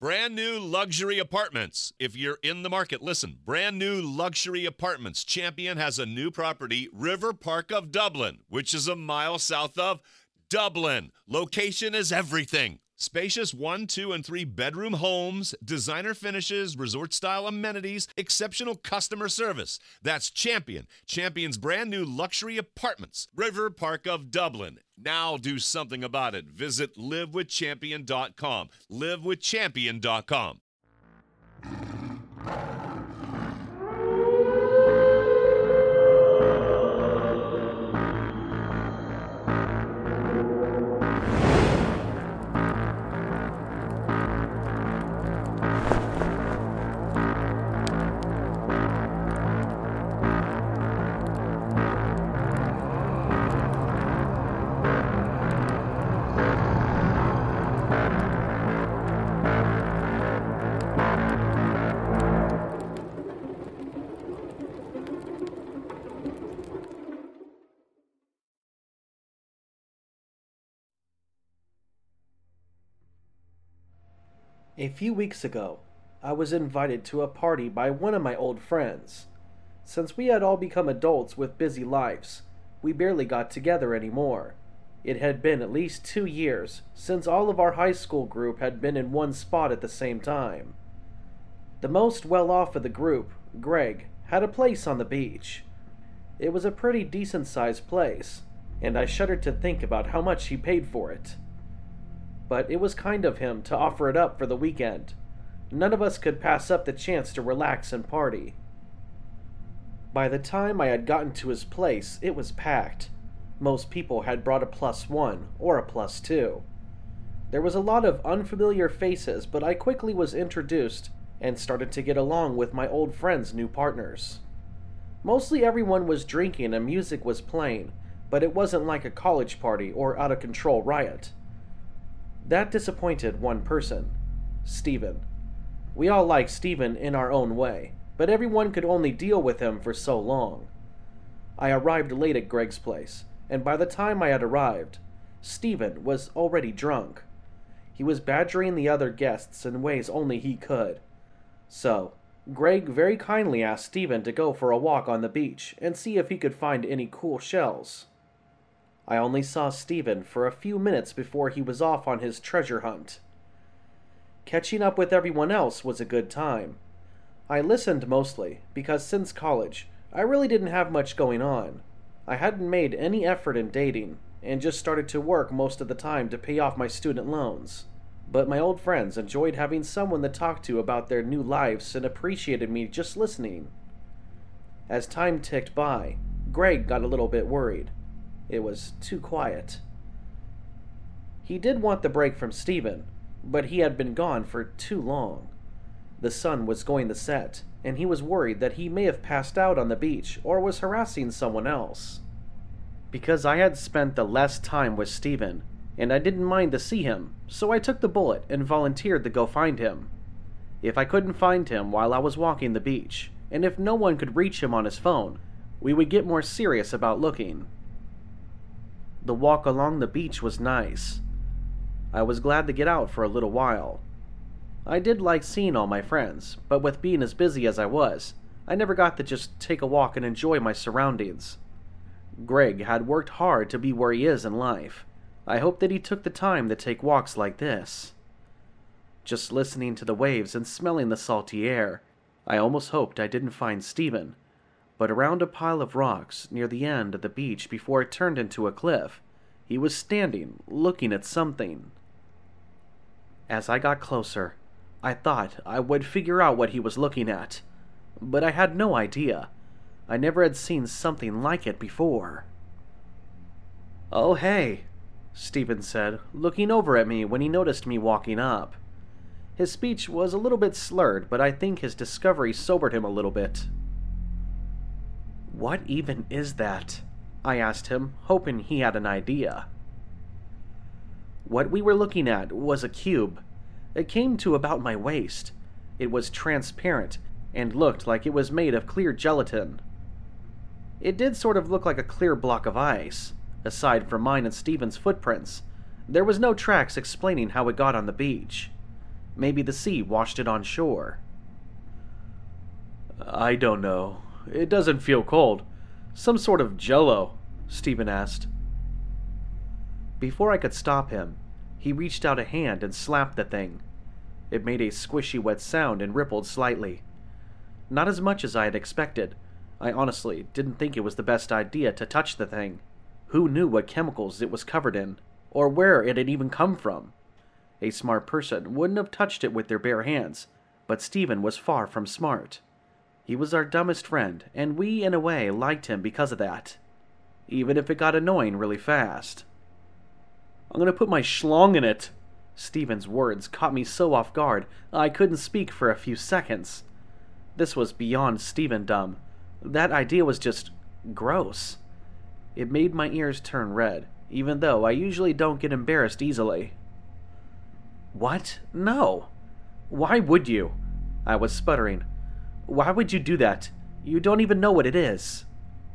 Brand new luxury apartments. If you're in the market, listen. Brand new luxury apartments. Champion has a new property, River Park of Dublin, which is a mile south of Dublin. Location is everything. Spacious 1, 2, and 3 bedroom homes, designer finishes, resort-style amenities, exceptional customer service. That's Champion. Champion's brand new luxury apartments, River Park of Dublin. Now do something about it. Visit livewithchampion.com. livewithchampion.com. A few weeks ago, I was invited to a party by one of my old friends. Since we had all become adults with busy lives, we barely got together anymore. It had been at least 2 years since all of our high school group had been in one spot at the same time. The most well-off of the group, Greg, had a place on the beach. It was a pretty decent-sized place, and I shuddered to think about how much he paid for it. But it was kind of him to offer it up for the weekend. None of us could pass up the chance to relax and party. By the time I had gotten to his place, it was packed. Most people had brought a +1 or a +2. There was a lot of unfamiliar faces, but I quickly was introduced and started to get along with my old friends' new partners. Mostly everyone was drinking and music was playing, but it wasn't like a college party or out-of-control riot. That disappointed one person, Steven. We all liked Steven in our own way, but everyone could only deal with him for so long. I arrived late at Greg's place, and by the time I had arrived, Steven was already drunk. He was badgering the other guests in ways only he could. So, Greg very kindly asked Steven to go for a walk on the beach and see if he could find any cool shells. I only saw Steven for a few minutes before he was off on his treasure hunt. Catching up with everyone else was a good time. I listened mostly, because since college, I really didn't have much going on. I hadn't made any effort in dating, and just started to work most of the time to pay off my student loans. But my old friends enjoyed having someone to talk to about their new lives and appreciated me just listening. As time ticked by, Greg got a little bit worried. It was too quiet. He did want the break from Steven, but he had been gone for too long. The sun was going to set, and he was worried that he may have passed out on the beach or was harassing someone else. Because I had spent the less time with Steven, and I didn't mind to see him, so I took the bullet and volunteered to go find him. If I couldn't find him while I was walking the beach, and if no one could reach him on his phone, we would get more serious about looking. The walk along the beach was nice. I was glad to get out for a little while. I did like seeing all my friends, but with being as busy as I was, I never got to just take a walk and enjoy my surroundings. Greg had worked hard to be where he is in life. I hope that he took the time to take walks like this. Just listening to the waves and smelling the salty air, I almost hoped I didn't find Steven. But around a pile of rocks near the end of the beach before it turned into a cliff, he was standing, looking at something. As I got closer, I thought I would figure out what he was looking at, but I had no idea. I never had seen something like it before. "Oh, hey," Steven said, looking over at me when he noticed me walking up. His speech was a little bit slurred, but I think his discovery sobered him a little bit. "What even is that?" I asked him, hoping he had an idea. What we were looking at was a cube. It came to about my waist. It was transparent and looked like it was made of clear gelatin. It did sort of look like a clear block of ice. Aside from mine and Steven's footprints, there was no tracks explaining how it got on the beach. Maybe the sea washed it on shore. I don't know. It doesn't feel cold. Some sort of jello, Stephen asked. Before I could stop him, he reached out a hand and slapped the thing. It made a squishy wet sound and rippled slightly. Not as much as I had expected. I honestly didn't think it was the best idea to touch the thing. Who knew what chemicals it was covered in, or where it had even come from? A smart person wouldn't have touched it with their bare hands, but Stephen was far from smart. He was our dumbest friend, and we, in a way, liked him because of that. Even if it got annoying really fast. I'm gonna put my schlong in it. Stephen's words caught me so off guard, I couldn't speak for a few seconds. This was beyond Stephen dumb. That idea was just gross. It made my ears turn red, even though I usually don't get embarrassed easily. What? No. Why would you? I was sputtering. Why would you do that? You don't even know what it is.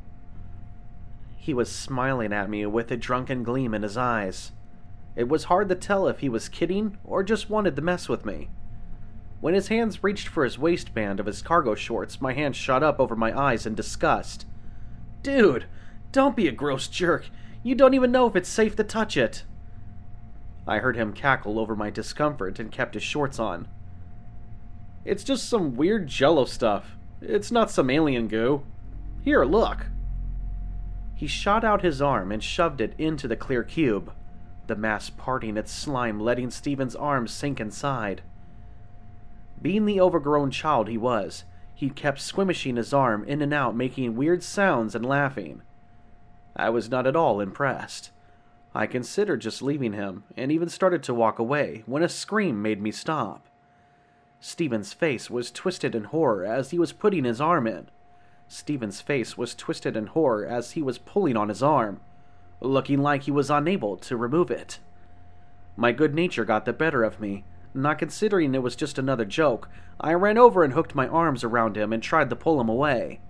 He was smiling at me with a drunken gleam in his eyes. It was hard to tell if he was kidding or just wanted to mess with me. When his hands reached for his waistband of his cargo shorts, my hand shot up over my eyes in disgust. Dude, don't be a gross jerk. You don't even know if it's safe to touch it. I heard him cackle over my discomfort and kept his shorts on. It's just some weird jello stuff. It's not some alien goo. Here, look. He shot out his arm and shoved it into the clear cube, the mass parting its slime, letting Stephen's arms sink inside. Being the overgrown child he was, he kept squishing his arm in and out, making weird sounds and laughing. I was not at all impressed. I considered just leaving him, and even started to walk away, when a scream made me stop. Stephen's face was twisted in horror as he was putting his arm in. Stephen's face was twisted in horror as he was pulling on his arm, looking like he was unable to remove it. My good nature got the better of me. Not considering it was just another joke, I ran over and hooked my arms around him and tried to pull him away.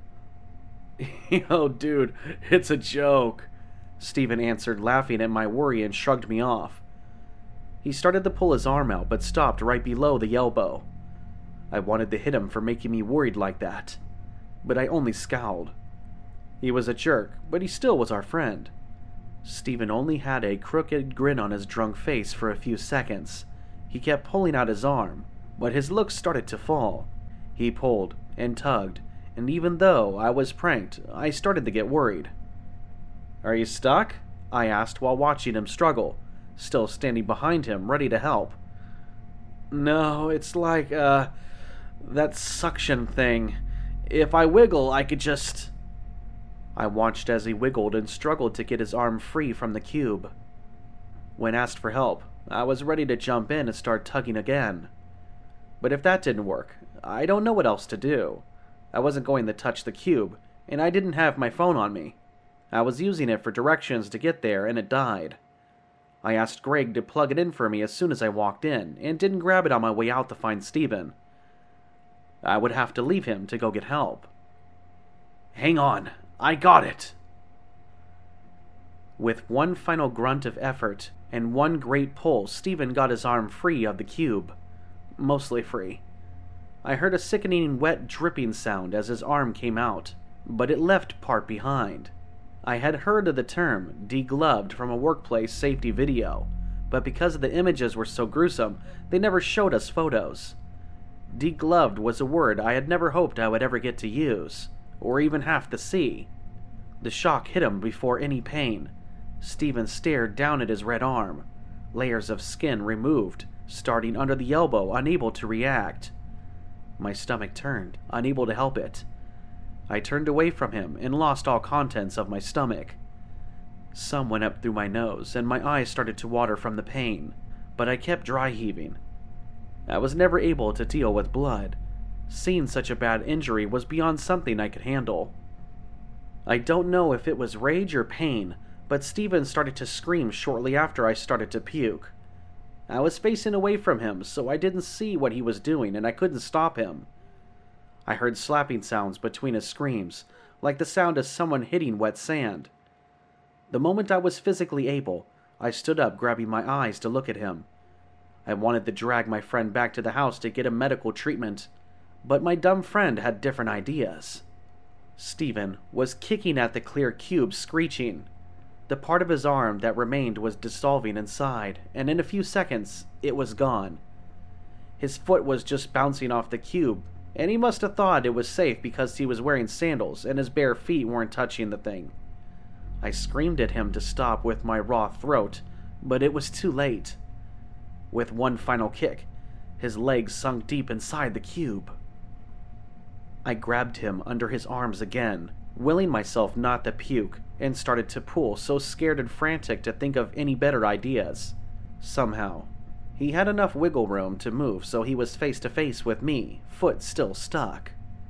Yo, dude, it's a joke, Stephen answered, laughing at my worry, and shrugged me off. He started to pull his arm out, but stopped right below the elbow. I wanted to hit him for making me worried like that, but I only scowled. He was a jerk, but he still was our friend. Stephen only had a crooked grin on his drunk face for a few seconds. He kept pulling out his arm, but his looks started to fall. He pulled and tugged, and even though I was pranked, I started to get worried. Are you stuck? I asked while watching him struggle, still standing behind him, ready to help. No, it's like, that suction thing. If I wiggle, I could just... I watched as he wiggled and struggled to get his arm free from the cube. When asked for help, I was ready to jump in and start tugging again. But if that didn't work, I don't know what else to do. I wasn't going to touch the cube, and I didn't have my phone on me. I was using it for directions to get there, and it died. I asked Greg to plug it in for me as soon as I walked in, and didn't grab it on my way out to find Stephen. I would have to leave him to go get help. Hang on, I got it! With one final grunt of effort and one great pull, Stephen got his arm free of the cube. Mostly free. I heard a sickening wet dripping sound as his arm came out, but it left part behind. I had heard of the term degloved from a workplace safety video, but because the images were so gruesome, they never showed us photos. Degloved was a word I had never hoped I would ever get to use, or even have to see. The shock hit him before any pain. Stephen stared down at his red arm, layers of skin removed, starting under the elbow, unable to react. My stomach turned, unable to help it. I turned away from him and lost all contents of my stomach. Some went up through my nose, and my eyes started to water from the pain, but I kept dry heaving. I was never able to deal with blood. Seeing such a bad injury was beyond something I could handle. I don't know if it was rage or pain, but Stephen started to scream shortly after I started to puke. I was facing away from him, so I didn't see what he was doing, and I couldn't stop him. I heard slapping sounds between his screams, like the sound of someone hitting wet sand. The moment I was physically able, I stood up, grabbing my eyes to look at him. I wanted to drag my friend back to the house to get him medical treatment, but my dumb friend had different ideas. Steven was kicking at the clear cube, screeching. The part of his arm that remained was dissolving inside, and in a few seconds, it was gone. His foot was just bouncing off the cube, and he must have thought it was safe because he was wearing sandals and his bare feet weren't touching the thing. I screamed at him to stop with my raw throat, but it was too late. With one final kick, his legs sunk deep inside the cube. I grabbed him under his arms again, willing myself not to puke, and started to pull, so scared and frantic to think of any better ideas. Somehow, he had enough wiggle room to move, so he was face to face with me, foot still stuck.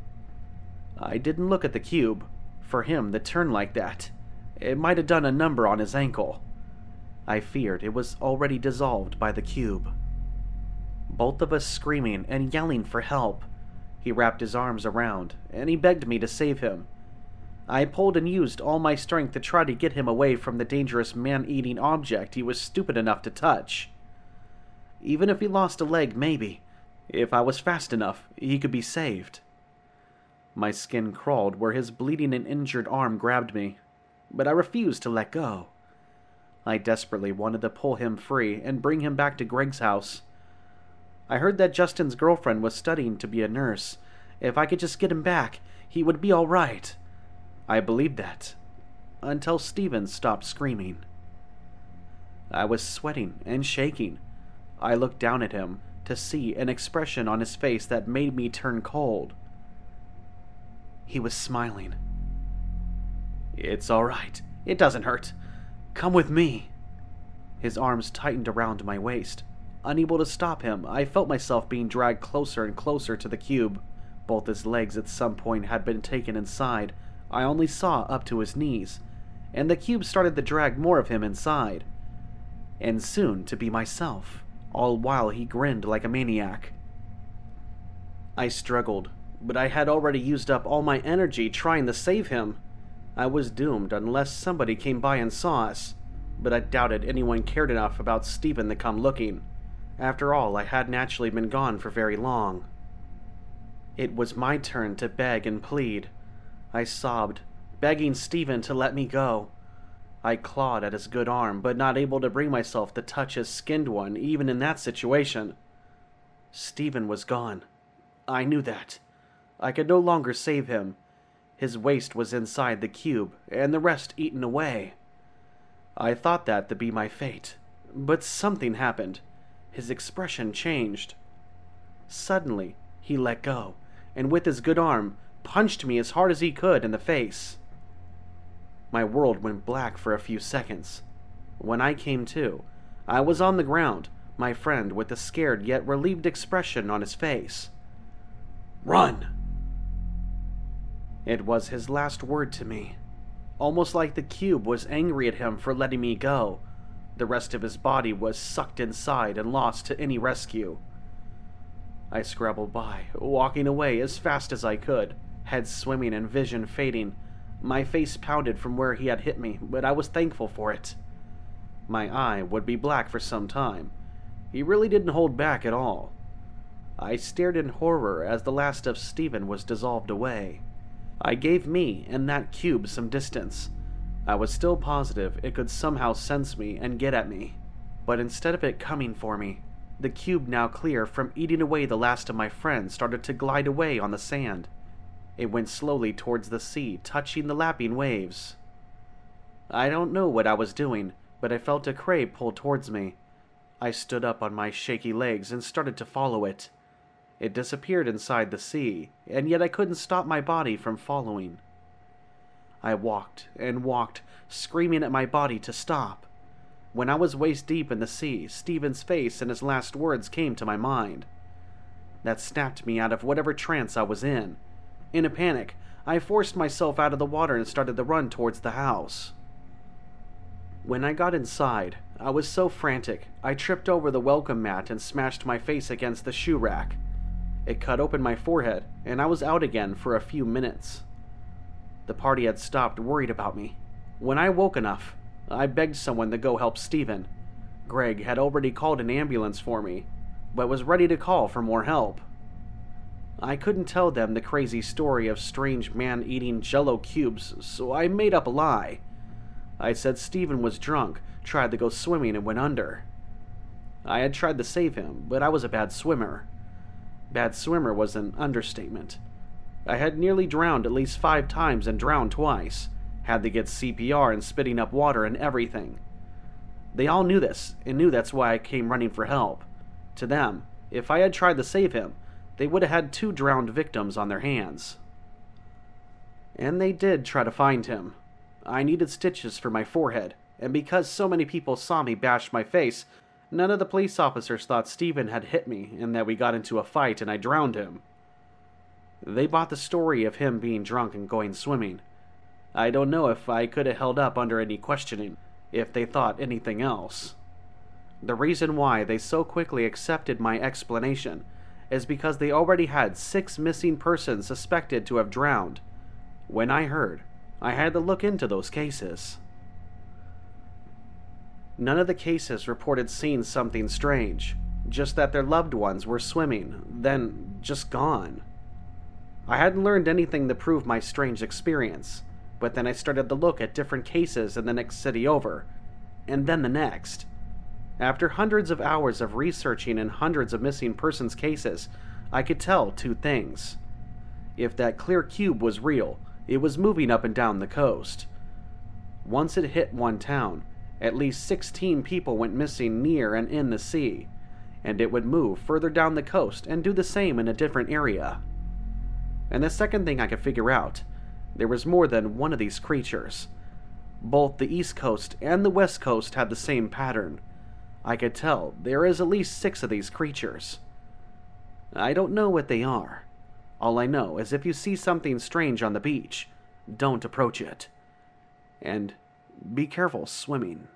I didn't look at the cube. For him to turn like that, it might have done a number on his ankle. I feared it was already dissolved by the cube. Both of us screaming and yelling for help. He wrapped his arms around, and he begged me to save him. I pulled and used all my strength to try to get him away from the dangerous man-eating object he was stupid enough to touch. Even if he lost a leg, maybe, if I was fast enough, he could be saved. My skin crawled where his bleeding and injured arm grabbed me, but I refused to let go. I desperately wanted to pull him free and bring him back to Greg's house. I heard that Justin's girlfriend was studying to be a nurse. If I could just get him back, he would be all right. I believed that, until Steven stopped screaming. I was sweating and shaking. I looked down at him to see an expression on his face that made me turn cold. He was smiling. "It's all right. It doesn't hurt. Come with me." His arms tightened around my waist. Unable to stop him, I felt myself being dragged closer and closer to the cube. Both his legs at some point had been taken inside. I only saw up to his knees, and the cube started to drag more of him inside, and soon to be myself, all while he grinned like a maniac. I struggled, but I had already used up all my energy trying to save him. I was doomed unless somebody came by and saw us, but I doubted anyone cared enough about Steven to come looking. After all, I hadn't actually been gone for very long. It was my turn to beg and plead. I sobbed, begging Steven to let me go. I clawed at his good arm, but not able to bring myself to touch his skinned one, even in that situation. Steven was gone. I knew that. I could no longer save him. His waist was inside the cube, and the rest eaten away. I thought that to be my fate, but something happened. His expression changed. Suddenly, he let go, and with his good arm, punched me as hard as he could in the face. My world went black for a few seconds. When I came to, I was on the ground, my friend with a scared yet relieved expression on his face. "Run!" It was his last word to me. Almost like the cube was angry at him for letting me go. The rest of his body was sucked inside and lost to any rescue. I scrabbled by, walking away as fast as I could, head swimming and vision fading. My face pounded from where he had hit me, but I was thankful for it. My eye would be black for some time. He really didn't hold back at all. I stared in horror as the last of Steven was dissolved away. I gave me and that cube some distance. I was still positive it could somehow sense me and get at me. But instead of it coming for me, the cube, now clear from eating away the last of my friends, started to glide away on the sand. It went slowly towards the sea, touching the lapping waves. I don't know what I was doing, but I felt a crab pull towards me. I stood up on my shaky legs and started to follow it. It disappeared inside the sea, and yet I couldn't stop my body from following. I walked and walked, screaming at my body to stop. When I was waist deep in the sea, Steven's face and his last words came to my mind. That snapped me out of whatever trance I was in. In a panic, I forced myself out of the water and started to run towards the house. When I got inside, I was so frantic, I tripped over the welcome mat and smashed my face against the shoe rack. It cut open my forehead, and I was out again for a few minutes. The party had stopped, worried about me. When I woke enough, I begged someone to go help Steven. Greg had already called an ambulance for me, but was ready to call for more help. I couldn't tell them the crazy story of strange man eating jello cubes, so I made up a lie. I said Stephen was drunk, tried to go swimming, and went under. I had tried to save him, but I was a bad swimmer. Bad swimmer was an understatement. I had nearly drowned at least 5 times and drowned twice. Had to get CPR and spitting up water and everything. They all knew this, and knew that's why I came running for help. To them, if I had tried to save him, they would have had 2 drowned victims on their hands. And they did try to find him. I needed stitches for my forehead, and because so many people saw me bash my face, none of the police officers thought Stephen had hit me and that we got into a fight and I drowned him. They bought the story of him being drunk and going swimming. I don't know if I could have held up under any questioning if they thought anything else. The reason why they so quickly accepted my explanation is because they already had 6 missing persons suspected to have drowned. When I heard, I had to look into those cases. None of the cases reported seeing something strange, just that their loved ones were swimming, then just gone. I hadn't learned anything to prove my strange experience, but then I started to look at different cases in the next city over, and then the next. After hundreds of hours of researching and hundreds of missing persons cases, I could tell 2 things. If that clear cube was real, it was moving up and down the coast. Once it hit one town, at least 16 people went missing near and in the sea, and it would move further down the coast and do the same in a different area. And the second thing I could figure out, there was more than one of these creatures. Both the East Coast and the West Coast had the same pattern. I could tell there is at least 6 of these creatures. I don't know what they are. All I know is if you see something strange on the beach, don't approach it. And be careful swimming.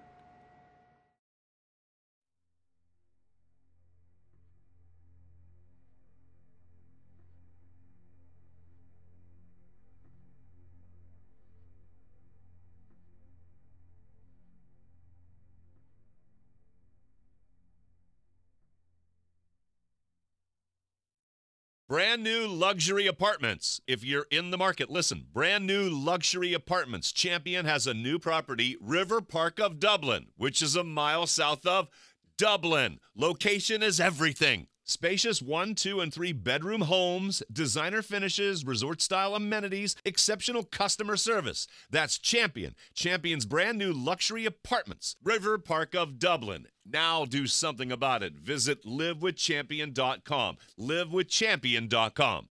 Brand new luxury apartments. If you're in the market, listen. Brand new luxury apartments. Champion has a new property, River Park of Dublin, which is a mile south of Dublin. Location is everything. Spacious 1, 2, and 3 bedroom homes, designer finishes, resort-style amenities, exceptional customer service. That's Champion. Champion's brand new luxury apartments, River Park of Dublin. Now do something about it. Visit livewithchampion.com. livewithchampion.com.